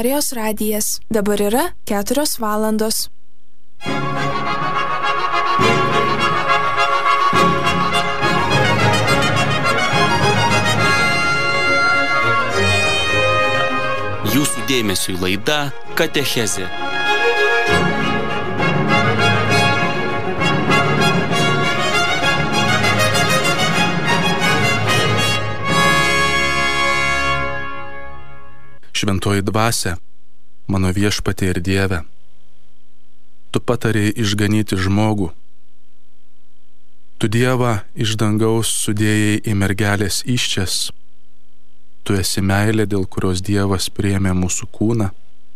Marijos radijas. Dabar yra 4 valandos. Jūsų dėmesiui laida Katechezė. Šventoji dvasia, mano viešpatie ir Dieve, tu patarėjai išganyti žmogų. Tu Dievą iš dangaus sudėjai į mergelės įsčias. Tu esi meilė, dėl kurios Dievas priėmė mūsų kūną.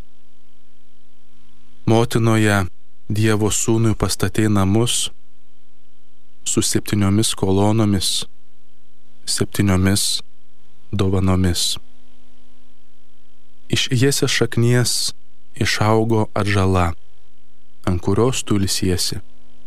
Motinoje Dievo sūnui pastatei namus su 7 kolonomis, 7 dovanomis. Iš Jesės šaknies išaugo atžala, ant kurios tu ilsiesi.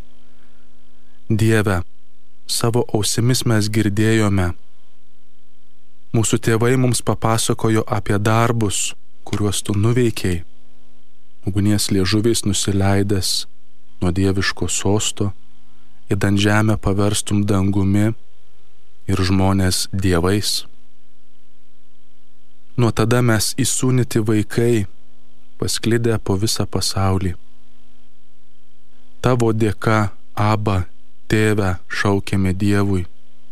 Dieve, savo ausimis mes girdėjome. Mūsų tėvai mums papasakojo apie darbus, kuriuos tu nuveikei, ugnies liežuviais nusileidęs nuo dieviško sosto, įdant žemę paverstum dangumi ir žmonės dievais. Nuo tada mes įsūnyti vaikai, pasklidę po visą pasaulį. Tavo dėka, Aba, Tėve, šaukėme Dievui.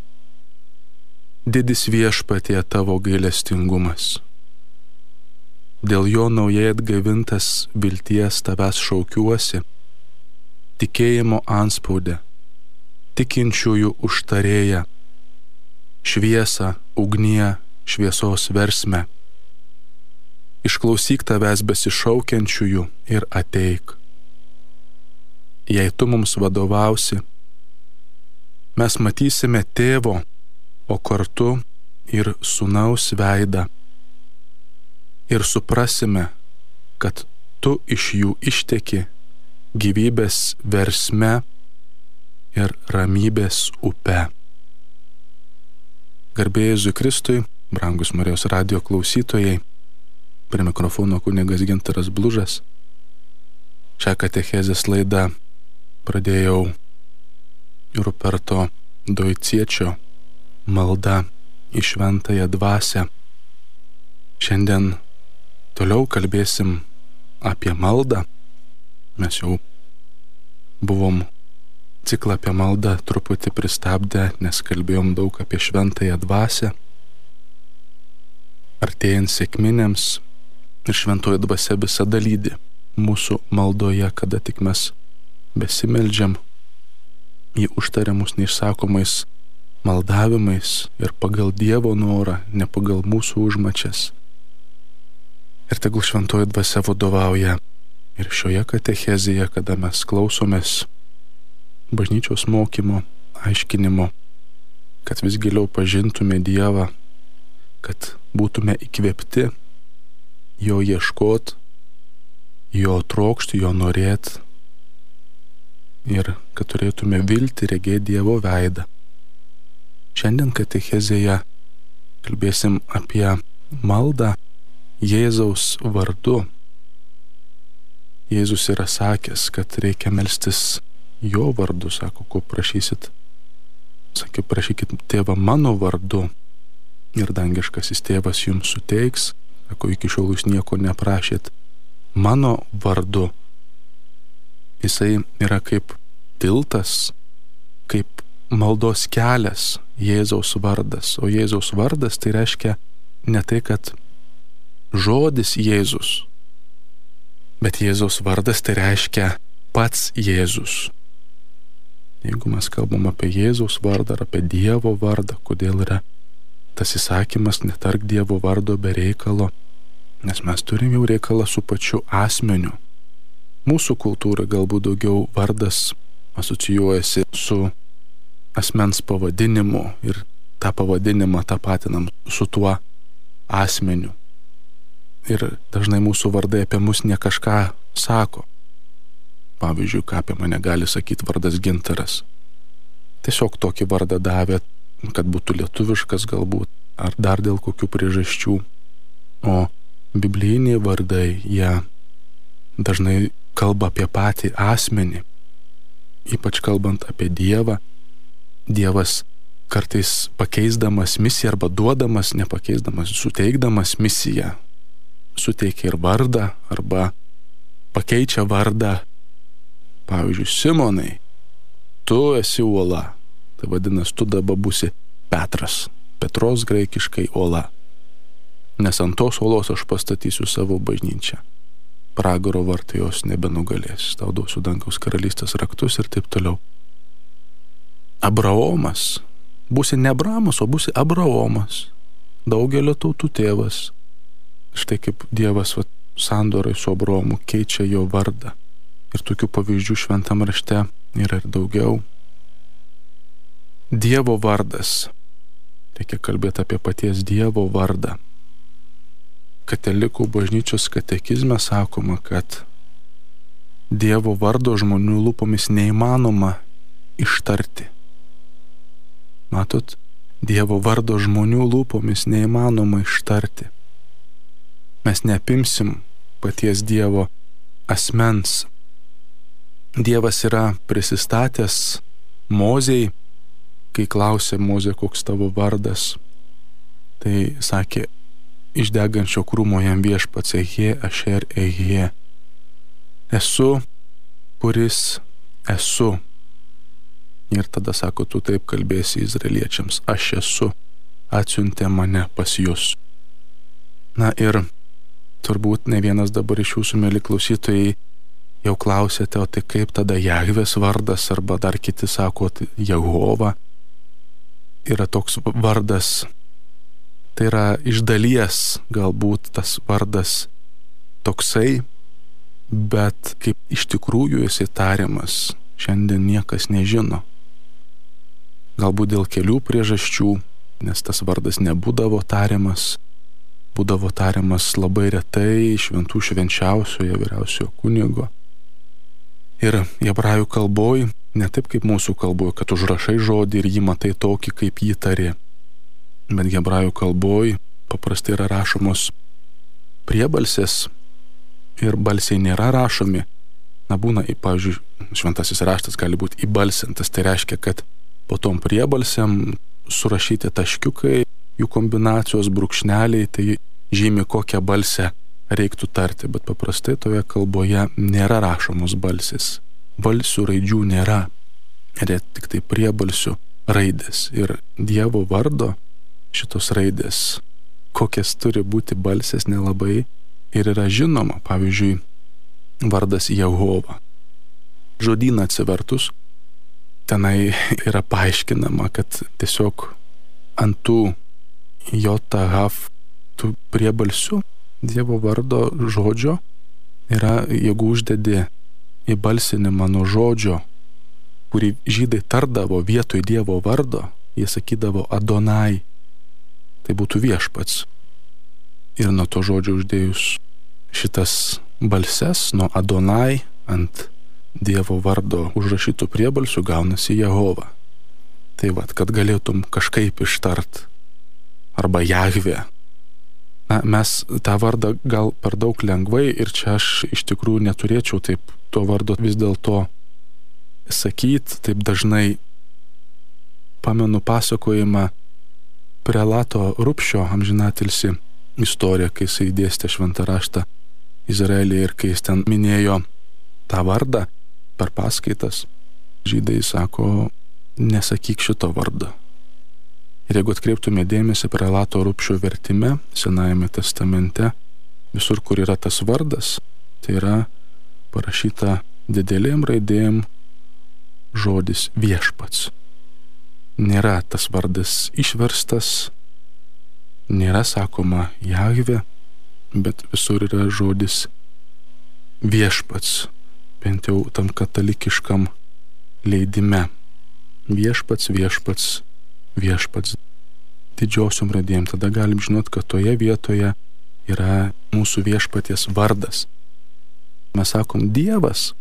Didis viešpatie tavo gailestingumas. Dėl jo naujai atgaivintas vilties tavęs šaukiuosi, tikėjimo antspaudę, tikinčiųjų užtarėją, šviesą, ugnie, šviesos versmę. Išklausyk tavęs besišaukiančiųjų ir ateik. Jei tu mums vadovausi, mes matysime Tėvo, o kartu ir Sūnaus veidą. Ir suprasime, kad tu iš jų išteki gyvybės versme ir ramybės upe. Garbė Jėzui Kristui, brangus Marijos radijo klausytojai, prie mikrofono kunigas Gintaras Blužas. Šią katechezės laidą pradėjau Ruperto Doiciečio malda į šventąją dvasią. Šiandien toliau kalbėsim apie maldą. Mes jau buvom ciklą apie maldą truputį pristabdę, nes kalbėjom daug apie šventąją dvasią. Artėjant sekminėms ir šventoji dvasia visada lydi mūsų maldoje, kada tik mes besimeldžiam, jį užtariamus neišsakomais maldavimais ir pagal Dievo norą, ne pagal mūsų užmačias. Ir tegul šventoji dvasia vadovauja ir šioje katechezėje, kada mes klausomės bažnyčios mokymo, aiškinimo, kad vis giliau pažintume Dievą, kad būtume įkvėpti jo ieškot, jo trokšti, jo norėt ir kad turėtume viltį regėti Dievo veidą. Šiandien katechezėje kalbėsim apie maldą Jėzaus vardu. Jėzus yra sakęs, kad reikia melstis jo vardu, sako, ko prašysit. Sakė, prašykit Tėvą mano vardu ir dangiškasis Tėvas jums suteiks. Sako, iki šiol jūs nieko neprašėt mano vardu. Jisai yra kaip tiltas, kaip maldos kelias, Jėzaus vardas. O Jėzaus vardas tai reiškia ne tai, kad žodis Jėzus, bet Jėzaus vardas tai reiškia pats Jėzus. Jeigu mes kalbam apie Jėzaus vardą ar apie Dievo vardą, kodėl yra tas įsakymas netark Dievo vardo be reikalo, nes mes turim jau reikalą su pačiu asmeniu. Mūsų kultūra galbūt daugiau vardas asocijuojasi su asmens pavadinimu ir tą pavadinimą tapatinam su tuo asmeniu. Ir dažnai mūsų vardai apie mus ne kažką sako. Pavyzdžiui, ką apie mane gali sakyti vardas Gintaras. Tiesiog tokį vardą davė, kad būtų lietuviškas galbūt, ar dar dėl kokių priežasčių. O biblijiniai vardai, jie dažnai kalba apie patį asmenį, ypač kalbant apie Dievą. Dievas kartais pakeisdamas misiją arba duodamas, nepakeisdamas, suteikdamas misiją, suteikia ir vardą arba pakeičia vardą. Pavyzdžiui, Simonai, tu esi uola. Tai vadinasi, tu dabar būsi Petras. Petros graikiškai uola. Nes ant tos uolos aš pastatysiu savo bažnyčią. Pragaro vartai jos nebenugalės. Tau duosiu dangaus karalystės raktus ir taip toliau. Abraomas. Būsi ne Abramas, o būsi Abraomas. Daugelio tautų tėvas. Štai kaip Dievas sandorai su Abraomu keičia jo vardą. Ir tokių pavyzdžių šventam rašte yra ir daugiau. Dievo vardas. Reikia kalbėti apie paties Dievo vardą. Katalikų bažnyčios katekizme sakoma, kad Dievo vardo žmonių lūpomis neįmanoma ištarti. Matot, Dievo vardo žmonių lūpomis neįmanoma ištarti. Mes neapimsim paties Dievo asmens. Dievas yra prisistatęs Mozei, kai klausė Mozė, koks tavo vardas. Tai sakė, iš degančio krūmo jam viešpats Ehie, Ašer, Ehie. Esu, kuris esu. Ir tada sako, tu taip kalbėsi izraeliečiams, aš esu, atsiuntė mane pas jūs. Na ir turbūt ne vienas dabar iš jūsų, mėly klausytojai, jau klausėte, o tai kaip tada Jahvės vardas, arba dar kiti sako, tai Jehova yra toks vardas. Tai yra iš dalies galbūt tas vardas toksai, bet kaip iš tikrųjų jis tariamas, šiandien niekas nežino. Galbūt dėl kelių priežasčių, nes tas vardas nebūdavo tariamas, būdavo tariamas labai retai šventų švenčiausiojo vyriausiojo kunigo. Ir hebrajų kalboj, ne taip kaip mūsų kalboj, kad užrašai žodį ir jį matai tokį, kaip jį tari. Bet hebrajų kalboj paprastai yra rašomos priebalsės ir balsiai nėra rašomi. Na būna, pavyzdžiui, šventasis raštas gali būti įbalsintas, tai reiškia, kad po tom priebalsėm surašyti taškiukai, jų kombinacijos, brūkšneliai, tai žymi kokią balsę reiktų tarti, bet paprastai toje kalboje nėra rašomos balsės. Balsių raidžių nėra, yra tik tai priebalsių raidės. Ir Dievo vardo šitos raidės, kokias turi būti balsės, nelabai ir yra žinoma. Pavyzdžiui, vardas Jehova. Žodyną atsivertus, tenai yra paaiškinama, kad tiesiog ant tų JHV tų priebalsių Dievo vardo žodžio yra, jeigu uždedi įbalsinimą nuo žodžio, kurį žydai tardavo vietoj Dievo vardo, jie sakydavo Adonai, tai būtų viešpats. Ir nuo to žodžio uždėjus šitas balses, nuo Adonai ant Dievo vardo užrašytų priebalsių gaunasi Jehova. Tai vat, kad galėtum kažkaip ištart, arba Jahvė. Na, mes tą vardą gal per daug lengvai ir čia aš iš tikrųjų neturėčiau taip to vardo vis dėlto sakyti taip dažnai. Pamenu pasakojimą prelato Rupšio amžinatilsį istoriją, kai jisai dėstė šventą raštą Izraelyje ir kai jis ten minėjo tą vardą per paskaitas. Žydai sako, nesakyk šito vardo. Ir jeigu atkreiptume dėmesį prelato Rupšio vertime Senajame testamente, visur, kur yra tas vardas, tai yra parašyta didelėm raidėm žodis viešpats. Nėra tas vardas išverstas, nėra sakoma Jahvė, bet visur yra žodis viešpats, bent jau tam katalikiškam leidime. Viešpats, viešpats, viešpats didžiosiom raidėm. Tada galim žinot, kad toje vietoje yra mūsų viešpaties vardas. Mes sakom Dievas.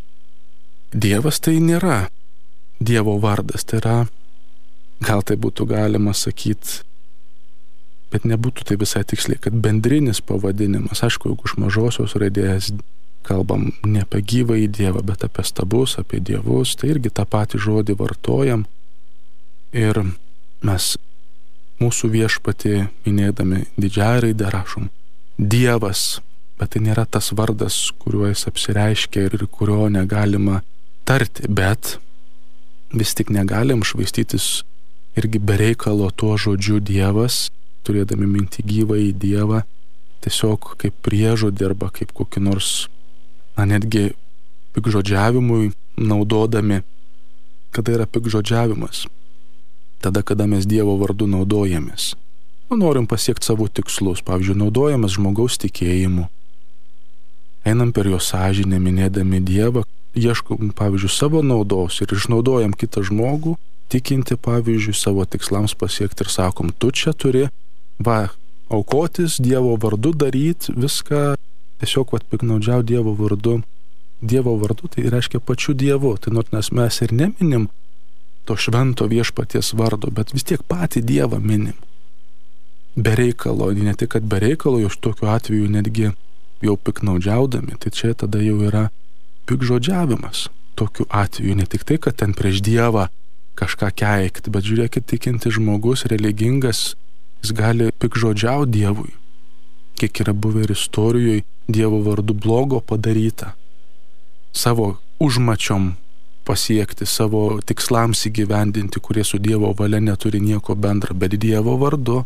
Dievas tai nėra Dievo vardas, tai yra, gal tai būtų galima sakyti, bet nebūtų tai visai tiksliai, kad bendrinis pavadinimas, aišku, jeigu iš mažosios raidės kalbam ne apie gyvąjį Dievą, bet apie stabus, apie dievus, tai irgi tą patį žodį vartojam. Ir mes mūsų viešpatį minėdami didžiąją raidę rašom Dievas, bet tai nėra tas vardas, kuriuo jis apsireiškia ir kurio negalima tarti, bet vis tik negalim švaistytis irgi bereikalo tuo žodžiu Dievas, turėdami minti gyvąjį Dievą, tiesiog kaip priežodį arba kaip kokį nors, netgi pikžodžiavimui naudodami. Kada yra pikžodžiavimas? Tada, kada mes Dievo vardu naudojamės. Norim pasiekti savo tikslus, pavyzdžiui, naudojamės žmogaus tikėjimu. Einam per jo sąžinę, minėdami Dievą, ieškom, pavyzdžiui, savo naudos ir išnaudojam kitą žmogų, tikinti, pavyzdžiui, savo tikslams pasiekti ir sakom, tu čia turi, aukotis Dievo vardu, daryti viską, tiesiog piknaudžiau Dievo vardu. Dievo vardu tai reiškia pačiu Dievu, tai nors mes ir neminim to švento viešpaties vardo, bet vis tiek patį Dievą minim. Bereikalo, ne tik kad bereikalo, jau tokiu atveju netgi jau piknaudžiaudami, tai čia tada jau yra pikžodžiavimas. Tokiu atveju ne tik tai, kad ten prieš Dievą kažką keikti, bet žiūrėkit, tikinti žmogus, religingas, jis gali pikžodžiauti Dievui. Kiek yra buvę ir istorijoje Dievo vardu blogo padaryta. Savo užmačiom pasiekti, savo tikslams įgyvendinti, kurie su Dievo valia neturi nieko bendra, bet Dievo vardu.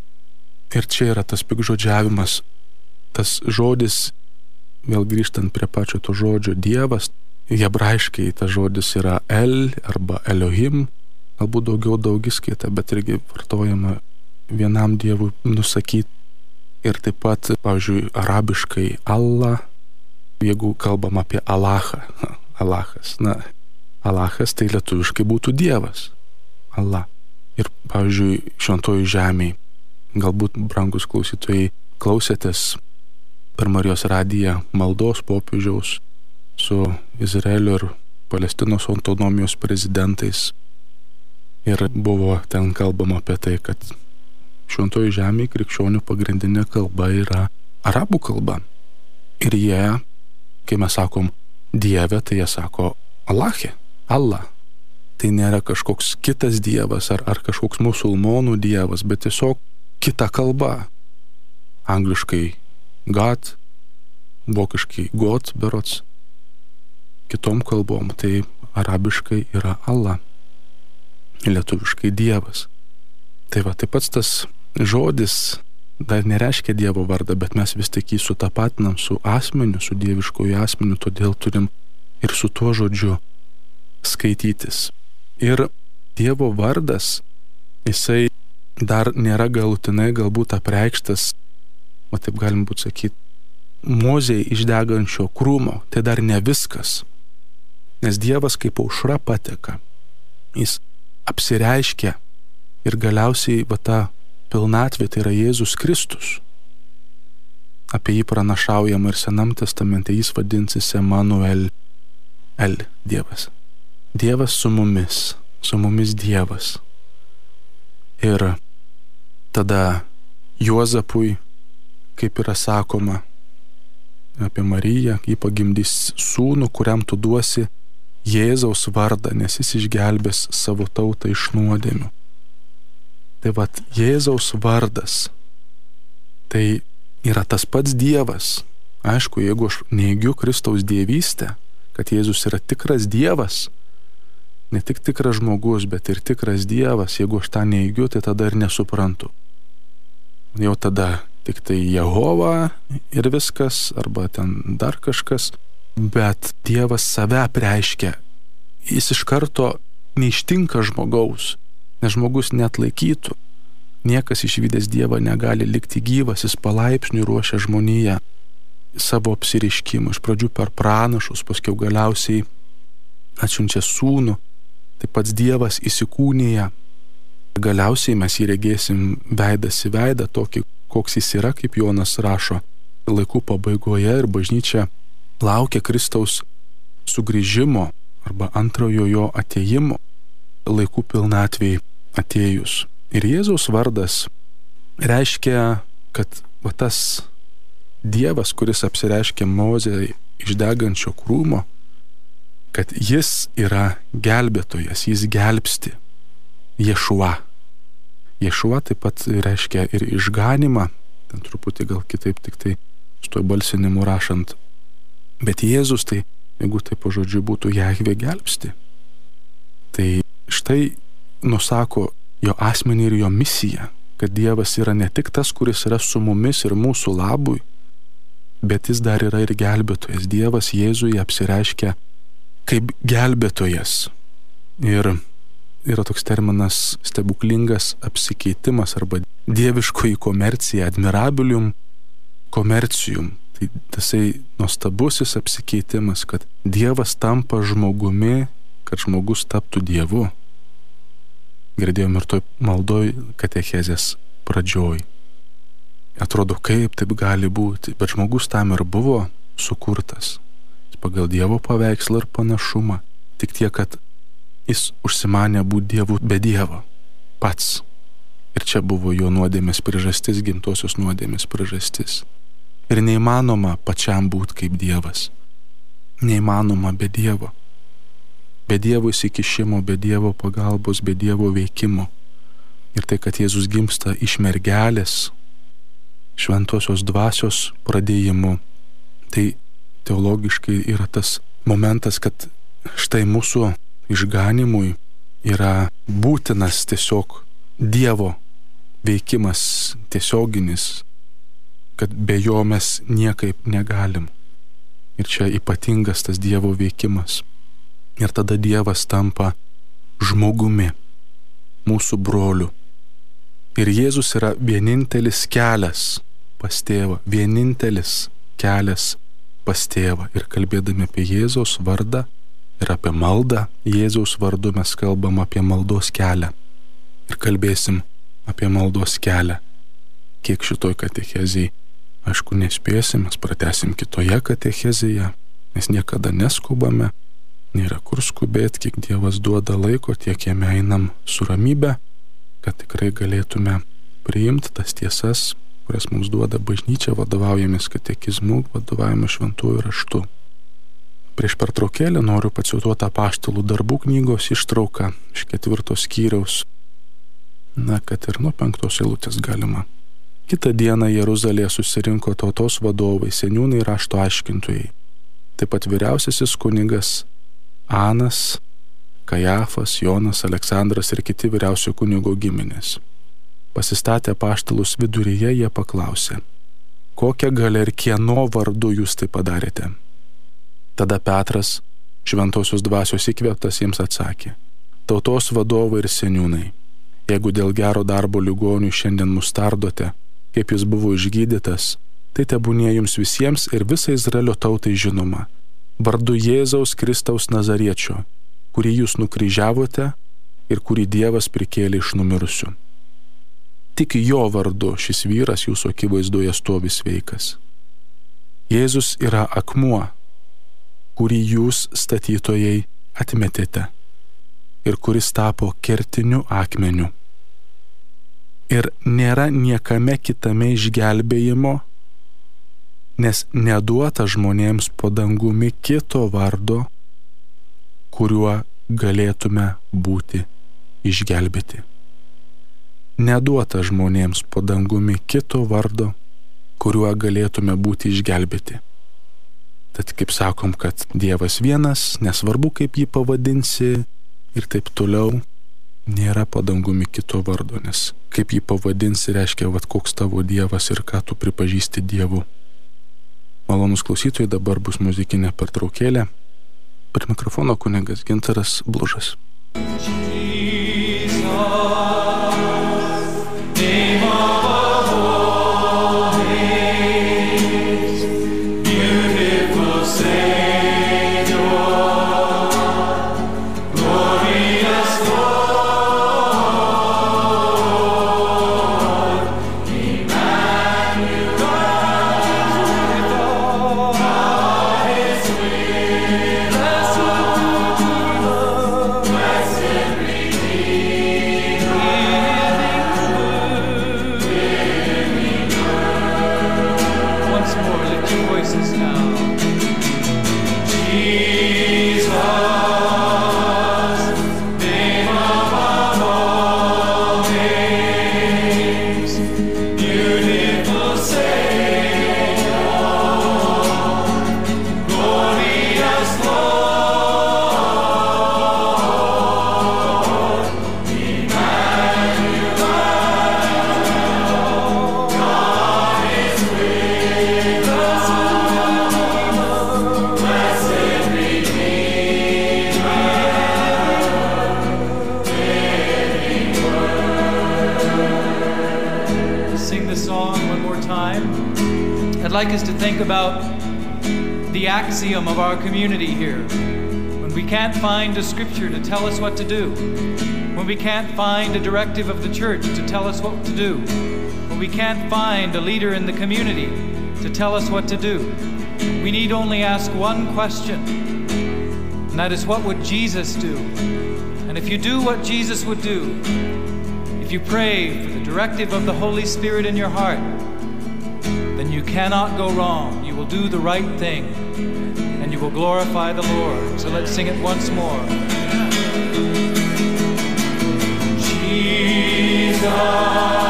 Ir čia yra tas pikžodžiavimas. Tas žodis, vėl grįžtant prie pačio to žodžio Dievas, hebrajiškai tas žodis yra El arba Elohim, galbūt daugiau daugiskaita, bet irgi vartojama vienam Dievui nusakyti. Ir taip pat, pavyzdžiui, arabiškai Allah, jeigu kalbam apie Alachą, Alachas, Alachas tai lietuviškai būtų Dievas, Allah. Ir, pavyzdžiui, šventojoj žemėj, galbūt, brangus klausytojai, klausėtės per Marijos radiją maldos popiežiaus su Izraelio ir Palestinos autonomijos prezidentais. Ir buvo ten kalbama apie tai, kad šventojoj žemėje krikščionių pagrindinė kalba yra arabų kalba. Ir jie, kai mes sakom Dieve, tai jie sako Alachė, Allah. Tai nėra kažkoks kitas Dievas ar kažkoks musulmonų Dievas, bet tiesiog kita kalba. Angliškai God, vokiškai God berods, kitom kalbom tai arabiškai yra Allah, lietuviškai Dievas. Tai va, taip pat tas žodis dar nereiškia Dievo vardą, bet mes vis tik jį sutapatinam su asmeniu, su dieviškoju asmeniu, todėl turim ir su tuo žodžiu skaitytis. Ir Dievo vardas, jisai dar nėra galutinai galbūt apreikštas, o taip galim būt sakyti, Mozei iš degančio krūmo, tai dar ne viskas. Nes Dievas kaip aušra pateka, jis apsireiškia ir galiausiai ta pilnatvė tai yra Jėzus Kristus. Apie jį pranašaujama ir Senam testamente, jis vadinsis Emanuel, El, Dievas. Dievas su mumis Dievas. Ir tada Juozapui, kaip yra sakoma apie Mariją, jį pagimdys sūnų, kuriam tu duosi Jėzaus vardą, nes jis išgelbės savo tautą iš nuodėmių. Tai vat Jėzaus vardas, tai yra tas pats Dievas. Aišku, jeigu aš neigiu Kristaus dievystę, kad Jėzus yra tikras Dievas, ne tik tikras žmogus, bet ir tikras Dievas, jeigu aš tą neigiu, tai tada ir nesuprantu. Jau tada tik tai Jehova ir viskas, arba ten dar kažkas, bet Dievas save apreiškia. Jis iš karto neištinka žmogaus, nes žmogus neatlaikytų. Niekas išvydęs Dievą negali likti gyvas, jis palaipsniui ruošia žmoniją savo apsireiškimų. Iš pradžių per pranašus, paskiau galiausiai atsiunčia sūnų, tai pats Dievas įsikūnija. Galiausiai mes jį regėsim veidas į veidą, tokį, koks jis yra, kaip Jonas rašo, laikų pabaigoje, ir bažnyčia laukia Kristaus sugrįžimo arba antrojo jo atėjimo laikų pilnatvėj atėjus. Ir Jėzaus vardas reiškia, kad tas Dievas, kuris apsireiškia Mozei iš degančio krūmo, kad jis yra gelbėtojas, jis gelbsti. Ješua. Ješua taip pat reiškia ir išganimą, ten truputį gal kitaip tik tai su tuo balsinimu rašant. Bet Jėzus tai, jeigu tai po žodžiu būtų Jahvė gelbsti, tai štai nusako jo asmenį ir jo misiją, kad Dievas yra ne tik tas, kuris yra su mumis ir mūsų labui, bet jis dar yra ir gelbėtojas. Dievas Jėzuje apsireiškia kaip gelbėtojas. Ir yra toks terminas stebuklingas apsikeitimas arba dieviškoji komercija, admirabilium komercijum. Tai tasai nuostabusis apsikeitimas, kad Dievas tampa žmogumi, kad žmogus taptų Dievu. Girdėjom ir toj maldoj katechezės pradžioj. Atrodo, kaip taip gali būti, bet žmogus tam ir buvo sukurtas. Pagal Dievo paveikslą ir panašumą. Tik tiek, kad jis užsimanė būti Dievu be Dievo. Pats. Ir čia buvo jo nuodėmės priežastis, gimtosios nuodėmės priežastis. Ir neįmanoma pačiam būti kaip Dievas. Neįmanoma be Dievo. Be Dievo įsikišimo, be Dievo pagalbos, be Dievo veikimo. Ir tai, kad Jėzus gimsta iš mergelės, šventosios dvasios pradėjimu, tai teologiškai yra tas momentas, kad štai mūsų išganimui yra būtinas tiesiog Dievo veikimas tiesioginis, kad be jo mes niekaip negalim. Ir čia ypatingas tas Dievo veikimas. Ir tada Dievas tampa žmogumi, mūsų broliu. Ir Jėzus yra vienintelis kelias pas tėvą, vienintelis kelias pas tėvą. Ir kalbėdami apie Jėzaus vardą ir apie maldą Jėzaus vardu mes kalbam apie maldos kelią. Ir kalbėsim apie maldos kelią. Kiek šitoj katechezijai, aišku, nespėsim, mes pratęsim kitoje katechezėje, mes niekada neskubame, nėra kur skubėti, kiek Dievas duoda laiko, tiek jame einam su ramybe, kad tikrai galėtume priimti tas tiesas, kurias mums duoda bažnyčia, vadovaujamės katekizmu, vadovaujame šventuoju raštu. Prieš pertraukėlę noriu pacituoti apaštalų darbų knygos ištrauką iš 4 skyriaus, kad ir nuo 5 eilutės galima. Kitą dieną Jeruzalėje susirinko tautos vadovai, seniūnai ir rašto aiškintojai, taip pat vyriausiasis kunigas Anas, Kajafas, Jonas, Aleksandras ir kiti vyriausio kunigo giminės. Pasistatę apaštalus viduryje, jie paklausė, kokią galią ir kieno vardu jūs tai padarėte? Tada Petras, šventosios dvasios įkvėptas, jiems atsakė, tautos vadovai ir seniūnai, jeigu dėl gero darbo ligonių šiandien mus tardote, kaip jis buvo išgydytas, tai tebūnie jums visiems ir visai Izraelio tautai žinoma, vardu Jėzaus Kristaus Nazariečio, kurį jūs nukryžiavote ir kurį Dievas prikėlė iš numirusių. Tik jo vardu šis vyras jūsų akivaizdoje stovi sveikas. Jėzus yra akmuo, kurį jūs statytojai atmetėte ir kuris tapo kertiniu akmeniu. Ir nėra niekame kitame išgelbėjimo, nes neduota žmonėms po dangumi kito vardo, kuriuo galėtume būti išgelbėti. Neduota žmonėms po dangumi kito vardo, kuriuo galėtume būti išgelbėti. Tad kaip sakom, kad Dievas vienas, nesvarbu kaip jį pavadinsi ir taip toliau, nėra po dangumi kito vardo, nes kaip jį pavadinsi reiškia, koks tavo Dievas ir ką tu pripažįsti Dievu. Malonus klausytojai, dabar bus muzikinė pertraukėlė. Prie mikrofono kunigas Gintaras Blužas. Blessed Redeemer. like us to think about the axiom of our community here. When we can't find a scripture to tell us what to do, when we can't find a directive of the church to tell us what to do, when we can't find a leader in the community to tell us what to do, we need only ask one question, and that is, what would Jesus do? And if you do what Jesus would do, if you pray for the directive of the Holy Spirit in your heart, then you cannot go wrong. You will do the right thing, and you will glorify the Lord. So let's sing it once more. Jesus.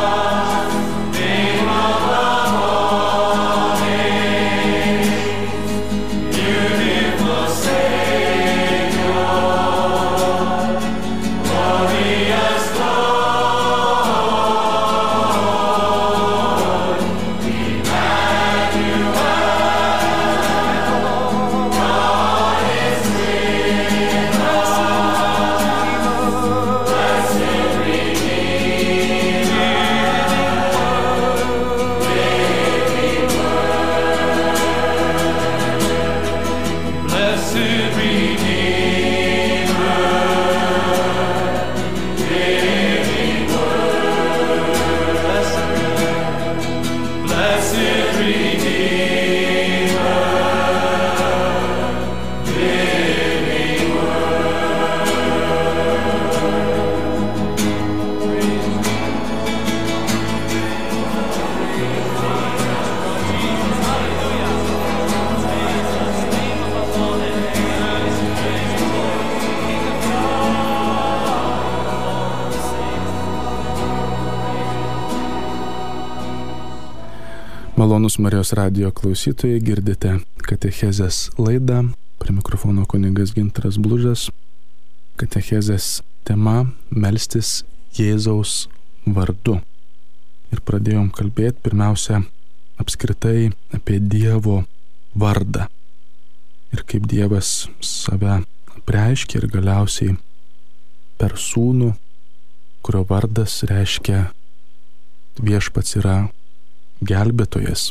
Malonus Marijos radijo klausytojai, girdite katechezės laidą. Prie mikrofono kunigas Gintaras Blužas. Katechezės tema – melstis Jėzaus vardu. Ir pradėjom kalbėti pirmiausia apskritai apie Dievo vardą. Ir kaip Dievas save apreiškia ir galiausiai per Sūnų, kurio vardas reiškia viešpats yra gelbėtojas.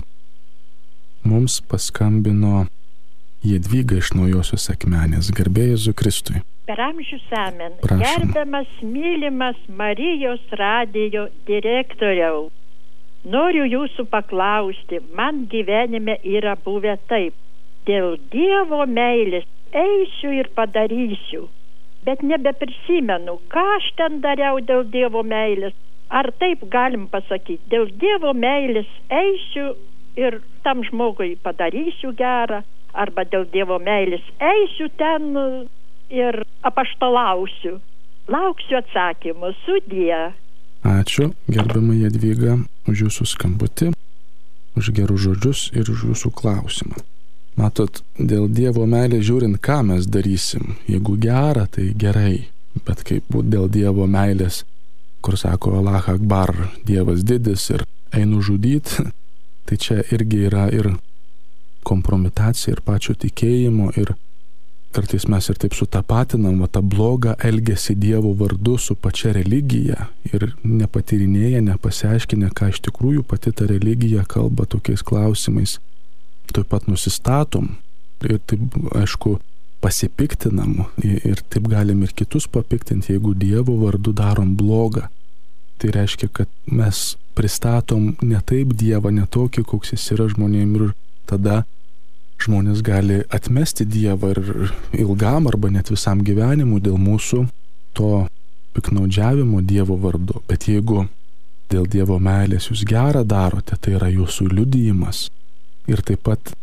Mums paskambino Jadvyga iš Naujosios Akmenės. Garbė Jėzui Kristui. Per amžius amen. Gerbiamas, mylimas Marijos radijo direktoriau, noriu jūsų paklausti, man gyvenime yra buvę taip. Dėl Dievo meilės eisiu ir padarysiu, bet nebeprisimenu, ką aš ten dariau dėl Dievo meilės. Ar taip galim pasakyti, dėl Dievo meilės eisiu ir tam žmogui padarysiu gerą, arba dėl Dievo meilės eisiu ten ir apaštalausiu. Lauksiu atsakymų. Sudie. Ačiū, gerbiama Jadvyga, už jūsų skambutį, už gerus žodžius ir už jūsų klausimą. Matot, dėl Dievo meilės žiūrint, ką mes darysim. Jeigu gera, tai gerai, bet kaip būt dėl Dievo meilės, kur sako Allah Akbar, Dievas didis ir einu žudyt, tai čia irgi yra ir kompromitacija, ir pačio tikėjimo, ir kartais mes ir taip sutapatinam tą blogą elgesį Dievo vardu su pačia religija ir nepatyrinėję, nepasiaiškinę, ką iš tikrųjų pati ta religija kalba tokiais klausimais. Taip pat nusistatom ir taip, aišku, pasipiktinam ir taip galim ir kitus papiktinti, jeigu Dievo vardu darom blogą. Tai reiškia, kad mes pristatom ne taip Dievą, ne tokį, koks jis yra žmonėm, ir tada žmonės gali atmesti Dievą ir ilgam arba net visam gyvenimui dėl mūsų to piknaudžiavimo Dievo vardu. Bet jeigu dėl Dievo meilės jūs gerą darote, tai yra jūsų liudijimas. Ir taip pat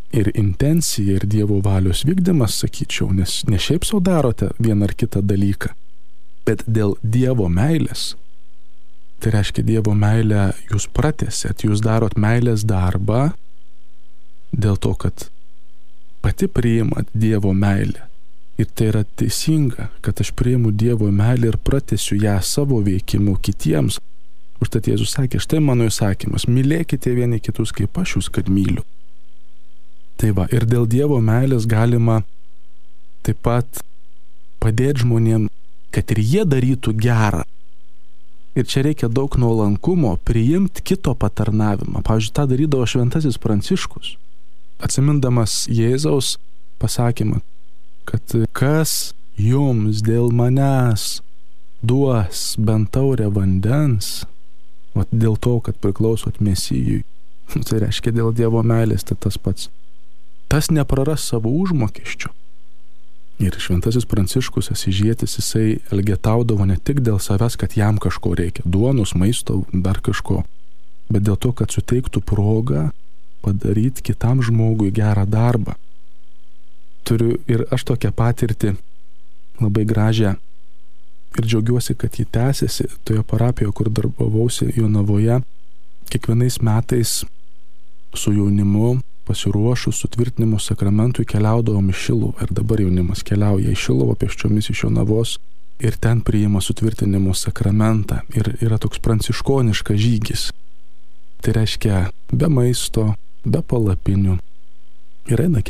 ir intencija, ir Dievo valios vykdymas, sakyčiau, nes ne šiaip sau darote vieną ar kitą dalyką, bet dėl Dievo meilės. Tai reiškia, Dievo meilę jūs pratęsėt, jūs darot meilės darbą dėl to, kad pati priimat Dievo meilę. Ir tai yra teisinga, kad aš priimu Dievo meilę ir pratęsiu ją savo veikimu kitiems. Užtat Jėzus sakė, štai mano įsakymas, mylėkite vieni kitus kaip aš jūs, kad myliu. Tai va, ir dėl Dievo meilės galima taip pat padėti žmonėms, kad ir jie darytų gerą. Ir čia reikia daug nuolankumo priimti kito patarnavimą. Pavyzdžiui, tą darydavo šventasis Pranciškus, atsimindamas Jėzaus pasakymą, kad kas jums dėl manęs duos bent taurę vandens, o dėl to, kad priklausot Mesijui. Tai reiškia, dėl Dievo meilės tai tas pats. Tas nepraras savo užmokesčio. Ir šventasis Pranciškus Asyžietis, jisai elgetaudavo ne tik dėl savęs, kad jam kažko reikia, duonos, maisto, dar kažko, bet dėl to, kad suteiktų progą padaryti kitam žmogui gerą darbą. Turiu ir aš tokią patirtį labai gražią ir džiaugiuosi, kad jį tęsiasi toje parapijoje, kur darbavausi Jonavoje. Kiekvienais metais su jaunimu pasiruošus sutvirtinimo sakramentui keliaudavom į Šiluvą ir dabar jaunimas keliauja į Šiluvą pėsčiomis iš Jonavos ir ten priima sutvirtinimo sakramentą ir yra toks pranciškoniškas žygis. Tai reiškia be maisto, be palapinių. Ir eina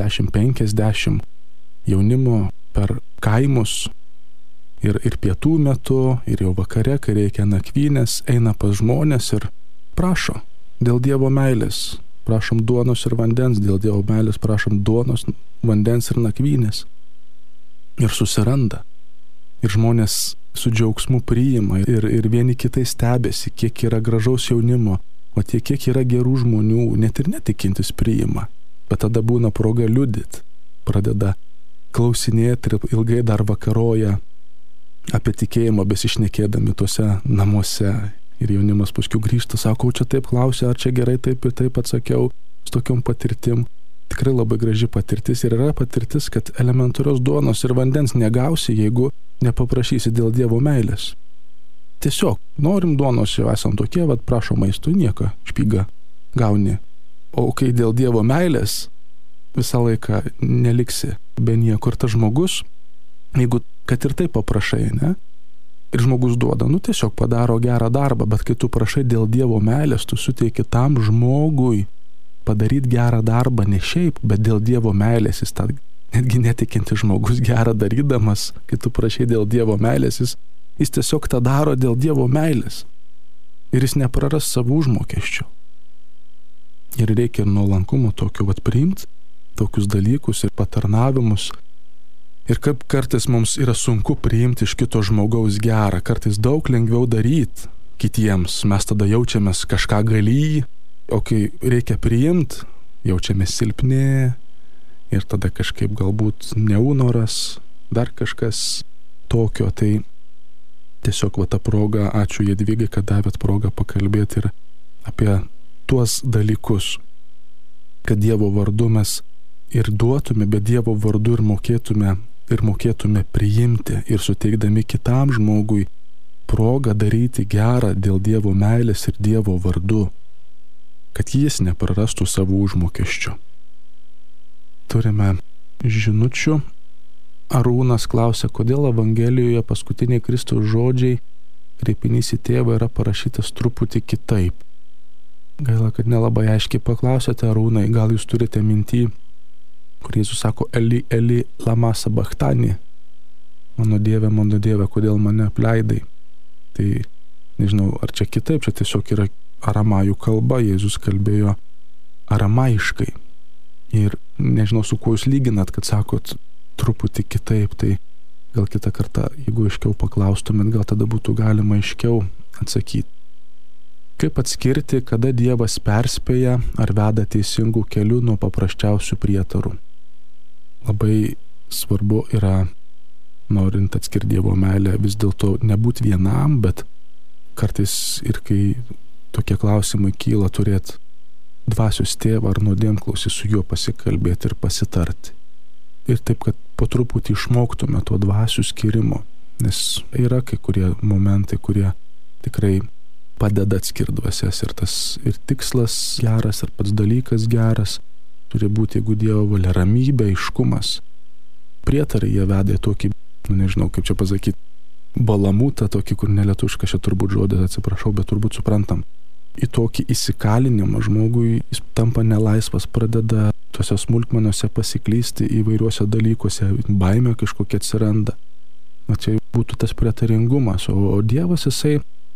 40-50 jaunimo per kaimus ir pietų metu, ir jau vakare, kai reikia nakvynės, eina pas žmonės ir prašo dėl Dievo meilės. Prašom duonos ir vandens, dėl Dievo meilės prašom duonos, vandens ir nakvynės. Ir susiranda. Ir žmonės su džiaugsmu priima ir vieni kitai stebėsi, kiek yra gražaus jaunimo, o tiek, kiek yra gerų žmonių, net ir netikintis priima. Bet tada būna proga liudyti, pradeda klausinėti ir ilgai dar vakaroja apie tikėjimą besišnekėdami tuose namuose. Ir jaunimas paskui grįžta, sako, čia taip klausė, ar čia gerai taip ir taip atsakiau, su tokiom patirtim. Tikrai labai graži patirtis ir yra patirtis, kad elementarios duonos ir vandens negausi, jeigu nepaprašysi dėl Dievo meilės. Tiesiog, norim duonos, jau esam tokie, vat prašo maisto, nieko, špygą gauni. O kai dėl Dievo meilės visą laiką neliksi be nieko. Ir tas žmogus, jeigu kad ir taip paprašai, ne? Ir žmogus duoda, tiesiog padaro gerą darbą, bet kai tu prašai dėl Dievo meilės, tu suteiki tam žmogui padaryti gerą darbą ne šiaip, bet dėl Dievo meilės. Jis tą, netgi netikinti žmogus gerą darydamas, kai tu prašai dėl Dievo meilės, jis tiesiog tą daro dėl Dievo meilės. Ir jis nepraras savo užmokesčio. Ir reikia nuolankumo tokio priimti, tokius dalykus ir patarnavimus. Ir kaip kartais mums yra sunku priimti iš kito žmogaus gerą, kartais daug lengviau daryti kitiems. Mes tada jaučiamės kažką galį, o kai reikia priimti, jaučiamės silpni ir tada kažkaip galbūt neunoras, dar kažkas tokio. Tai tiesiog ta proga, ačiū Jadvygai, kad davėt progą pakalbėti ir apie tuos dalykus, kad Dievo vardu mes ir duotume, bet Dievo vardu ir mokėtume priimti ir suteikdami kitam žmogui progą daryti gerą dėl Dievo meilės ir Dievo vardu, kad jis neprarastų savo užmokesčio. Turime žinučių. Arūnas klausia, kodėl Evangelijoje paskutiniai Kristaus žodžiai kreipinys į tėvą yra parašytas truputį kitaip. Gaila, kad nelabai aiškiai paklausėte, Arūnai, gal jūs turite mintį, kur Jėzus sako, Eli, Eli, lama sabachthani, mano Dieve, kodėl mane apleidai. Tai nežinau, ar čia kitaip, čia tiesiog yra aramajų kalba, Jėzus kalbėjo aramaiškai. Ir nežinau, su kuo jūs lyginat, kad sakot truputį kitaip, tai gal kitą kartą, jeigu aiškiau paklaustumėt, gal tada būtų galima aiškiau atsakyti. Kaip atskirti, kada Dievas perspėja ar veda teisingų kelių nuo paprasčiausių prietarų? Labai svarbu yra, norint atskirti Dievo meilę, vis dėlto nebūti vienam, bet kartais ir kai tokie klausimai kyla, turėti dvasios tėvą ar nuodėmklausį su juo pasikalbėti ir pasitarti. Ir taip, kad po truputį išmoktume to dvasių skirimo, nes yra kai kurie momentai, kurie tikrai padeda atskirti dvasias ir tikslas geras, ir pats dalykas geras, turi būti, jeigu Dievo valia, ramybė, aiškumas. Prietarai jie veda į tokį, nežinau kaip čia pasakyti, balamutą, tokį, kur nelietuviškas čia turbūt žodis, atsiprašau, bet turbūt suprantam. Į tokį įsikalinimą žmogui jis tampa nelaisvas, pradeda tuose smulkmenose pasiklysti įvairiuose dalykuose, baimė kažkokia atsiranda. Na čia būtų tas prietaringumas, o Dievas jisai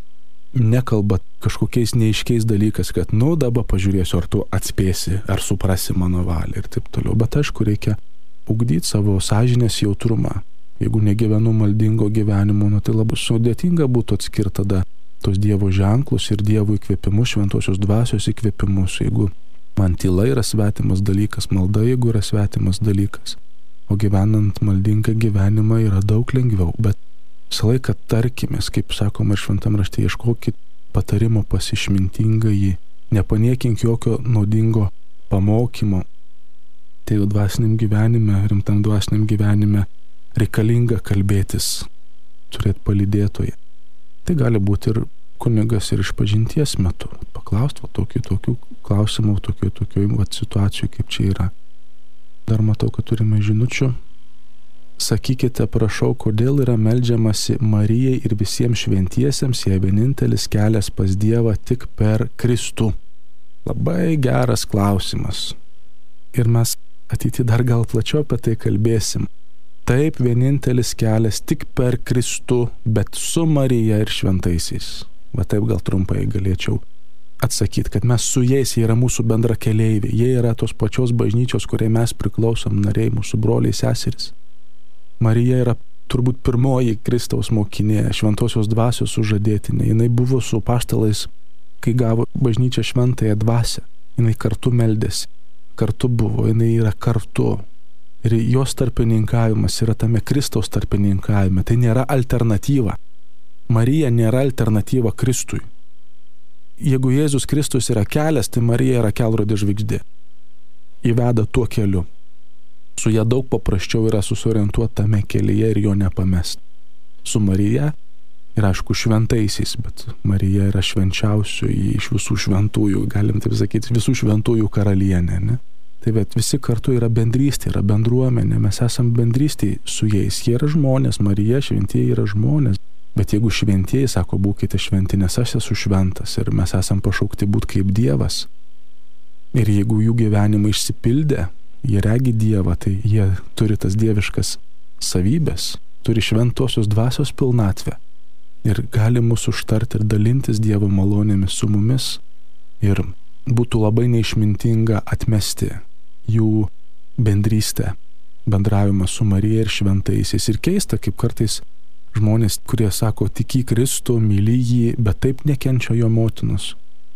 nekalba kažkokiais neaiškiais dalykas, kad dabar pažiūrėsiu, ar tu atspėsi, ar suprasi mano valią ir taip toliau. Bet aišku, reikia ugdyti savo sąžinės jautrumą. Jeigu negyvenu maldingo gyvenimo, tai labai sudėtinga būtų atskirti tada tos Dievo ženklus ir Dievo įkvėpimus, šventosios dvasios įkvėpimus. Jeigu man tyla yra svetimas dalykas, malda jeigu yra svetimas dalykas, o gyvenant maldingą gyvenimą yra daug lengviau, bet visą laiką tarkimės, kaip sakoma ir šventam rašte, ieškokit patarimo pas išmintingąjį, nepaniekink jokio naudingo pamokymo. Tai jau dvasiniam gyvenime, rimtam dvasiniam gyvenime reikalinga kalbėtis, turėti palydėtoją. Tai gali būti ir kunigas ir išpažinties metu. Paklausti tokių klausimų, tokių situacijų, kaip čia yra. Dar matau, kad turime žinučių. Sakykite, prašau, kodėl yra meldžiamasi Marijai ir visiems šventiesiems, jei vienintelis kelias pas Dievą tik per Kristų. Labai geras klausimas. Ir mes ateity dar gal plačiau apie tai kalbėsim. Taip, vienintelis kelias tik per Kristų, bet su Marija ir šventaisiais. Va taip gal trumpai galėčiau atsakyti, kad mes su jais, jie yra mūsų bendra keleiviai, jie yra tos pačios bažnyčios, kuriai mes priklausom nariai, mūsų broliai seserys. Marija yra turbūt pirmoji Kristaus mokinė, šventosios dvasios sužadėtinė. Jinai buvo su apaštalais, kai gavo bažnyčią šventąją dvasią. Jinai kartu meldėsi, kartu buvo, jinai yra kartu. Ir jos tarpininkavimas yra tame Kristaus tarpininkavime. Tai nėra alternatyva. Marija nėra alternatyva Kristui. Jeigu Jėzus Kristus yra kelias, tai Marija yra kelrodė žvaigždė. Įveda tuo keliu. Su ja daug paprasčiau yra susiorientuoti tame kelyje ir jo nepamest. Su Marija ir aišku šventaisiais, bet Marija yra švenčiausioji iš visų šventųjų, galim taip sakyti, visų šventųjų karalienė, ne? Tai bet visi kartu yra bendrystė, yra bendruomenė, mes esam bendrystėje su jais. Jie yra žmonės, Marija, šventieji yra žmonės. Bet jeigu šventieji sako, būkite šventi, nes aš esu šventas ir mes esam pašaukti būti kaip Dievas. Ir jeigu jų gyvenimai išsipildė, jie regi Dievą, tai jie turi tas dieviškas savybės, turi šventosios dvasios pilnatvę. Ir gali mūsų užtarti ir dalintis Dievo malonėmis su mumis. Ir būtų labai neišmintinga atmesti jų bendrystę, bendravimą su Marija ir šventaisiais. Ir keista, kaip kartais žmonės, kurie sako, tiki Kristų, myli jį, bet taip nekenčia jo motinos.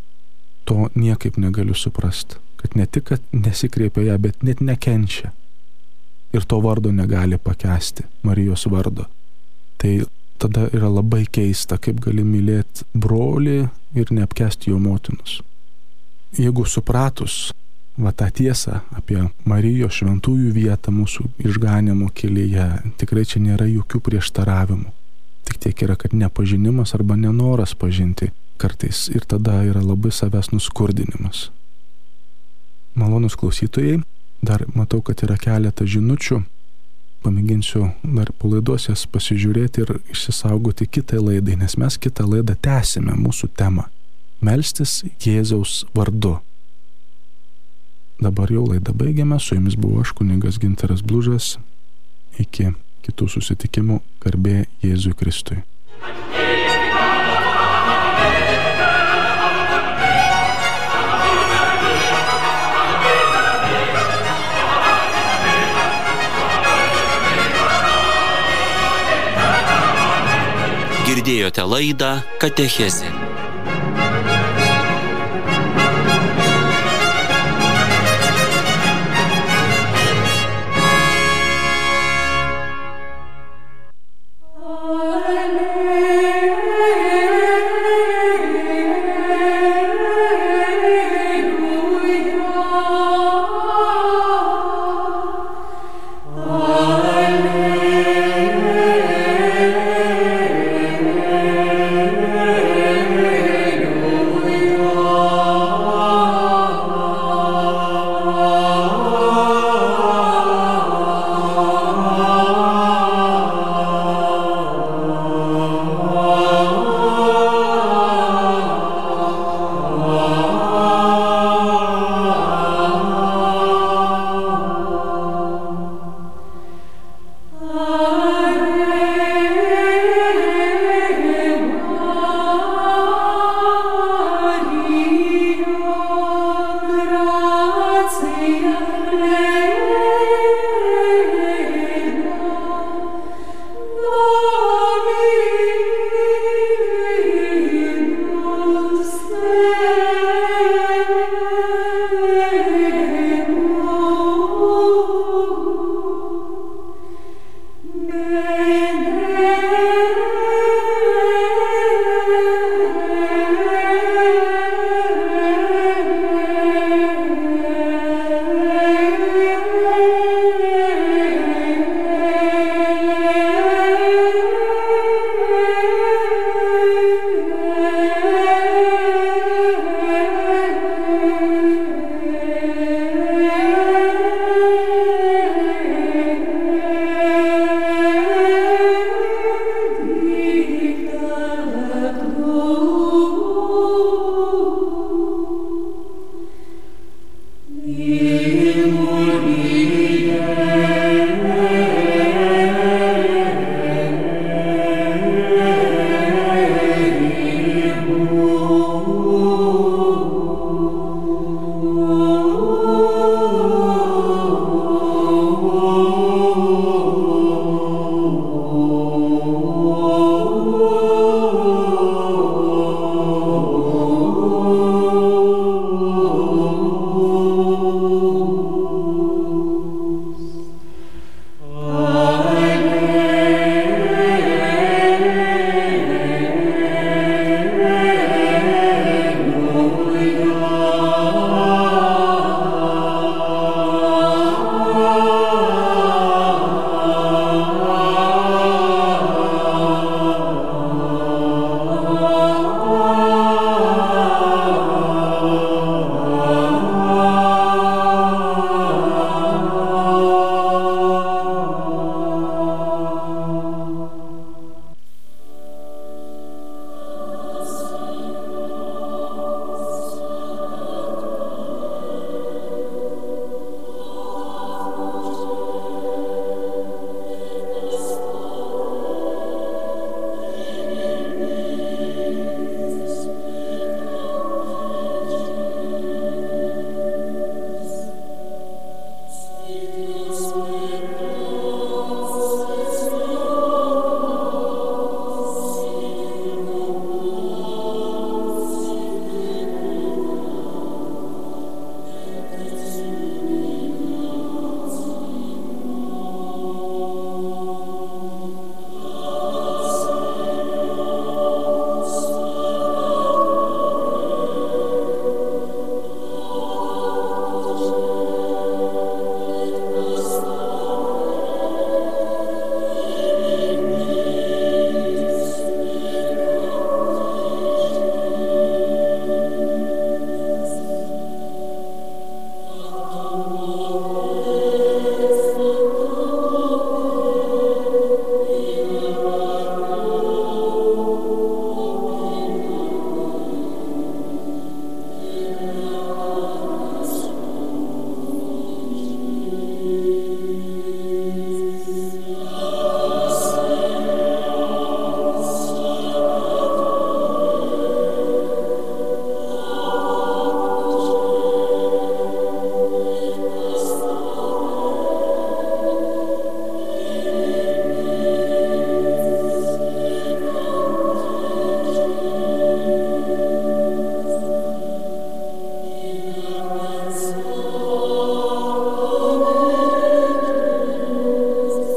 To niekaip negaliu suprasti. Kad ne tik, kad nesikreipia ją, bet net nekenčia. Ir to vardo negali pakęsti, Marijos vardo. Tai tada yra labai keista, kaip gali mylėti brolį ir neapkęsti jo motinos. Jeigu supratus tą tiesą apie Marijos šventųjų vietą mūsų išganimo kelyje, tikrai čia nėra jokių prieštaravimų. Tik tiek yra, kad nepažinimas arba nenoras pažinti kartais ir tada yra labai savęs nuskurdinimas. Malonūs klausytojai, dar matau, kad yra keletą žinučių. Pamėginsiu dar po laidos jas pasižiūrėti ir išsisaugoti kitai laidai, nes mes kitą laidą tęsime mūsų temą. Melstis Jėzaus vardu. Dabar jau laidą baigiame, su jumis buvo aš, kunigas Gintaras Blužas. Iki kitų susitikimų, garbė Jėzui Kristui. Girdėjote laidą Katechezė.